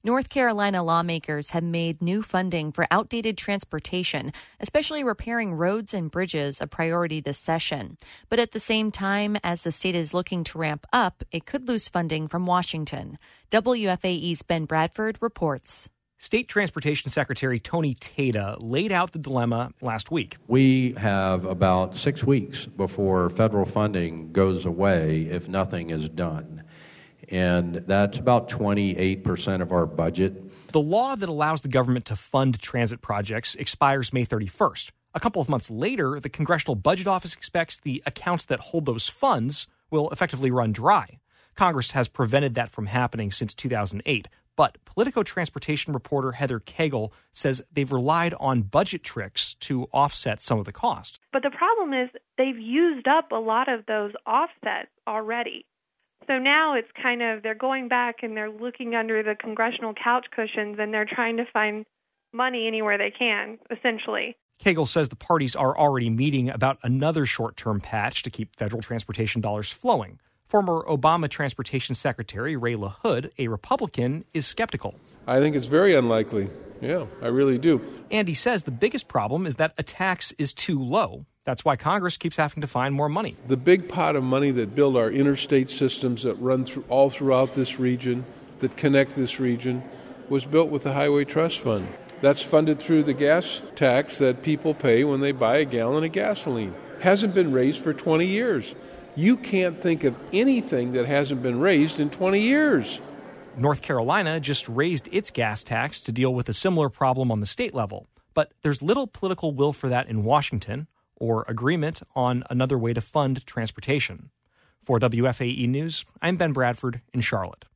North Carolina lawmakers have made new funding for outdated transportation, especially repairing roads and bridges, a priority this session. But at the same time, as the state is looking to ramp up, it could lose funding from Washington. WFAE's Ben Bradford reports. State Transportation Secretary Tony Tata laid out the dilemma last week. We have about 6 weeks before federal funding goes away if nothing is done. And that's about 28% of our budget. The law that allows the government to fund transit projects expires May 31st. A couple of months later, the Congressional Budget Office expects the accounts that hold those funds will effectively run dry. Congress has prevented that from happening since 2008. But Politico transportation reporter Heather Cagle says they've relied on budget tricks to offset some of the cost. But the problem is they've used up a lot of those offsets already. So now it's they're going back and they're looking under the congressional couch cushions and they're trying to find money anywhere they can, essentially. Cagle says the parties are already meeting about another short-term patch to keep federal transportation dollars flowing. Former Obama Transportation Secretary Ray LaHood, a Republican, is skeptical. I think it's very unlikely. Yeah, I really do. And he says the biggest problem is that a tax is too low. That's why Congress keeps having to find more money. The big pot of money that build our interstate systems that run all throughout this region, that connect this region, was built with the Highway Trust Fund. That's funded through the gas tax that people pay when they buy a gallon of gasoline. Hasn't been raised for 20 years. You can't think of anything that hasn't been raised in 20 years. North Carolina just raised its gas tax to deal with a similar problem on the state level. But there's little political will for that in Washington or agreement on another way to fund transportation. For WFAE News, I'm Ben Bradford in Charlotte.